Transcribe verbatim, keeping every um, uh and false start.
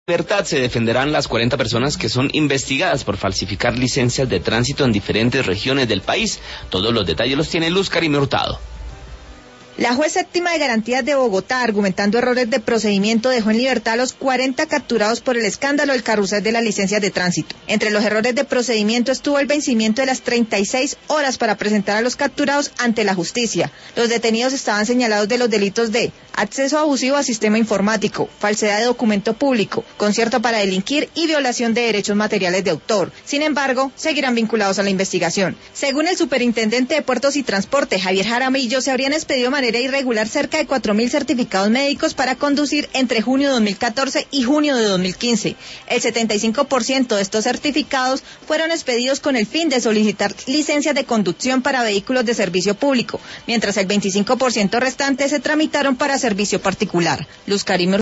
Libertad se defenderán las cuarenta personas que son investigadas por falsificar licencias de tránsito en diferentes regiones del país. Todos los detalles los tiene Luz Karime Hurtado. La juez séptima de Garantías de Bogotá, argumentando errores de procedimiento, dejó en libertad a los cuarenta capturados por el escándalo del carrusel de las licencias de tránsito. Entre los errores de procedimiento estuvo el vencimiento de las treinta y seis horas para presentar a los capturados ante la justicia. Los detenidos estaban señalados de los delitos de acceso abusivo a sistema informático, falsedad de documento público, concierto para delinquir y violación de derechos materiales de autor. Sin embargo, seguirán vinculados a la investigación. Según el superintendente de Puertos y Transporte, Javier Jaramillo, se habrían expedido manera irregular cerca de cuatro mil certificados médicos para conducir entre junio de dos mil catorce y junio de dos mil quince. El setenta y cinco por ciento de estos certificados fueron expedidos con el fin de solicitar licencias de conducción para vehículos de servicio público, mientras el veinticinco por ciento restante se tramitaron para servicio particular. Luz Karime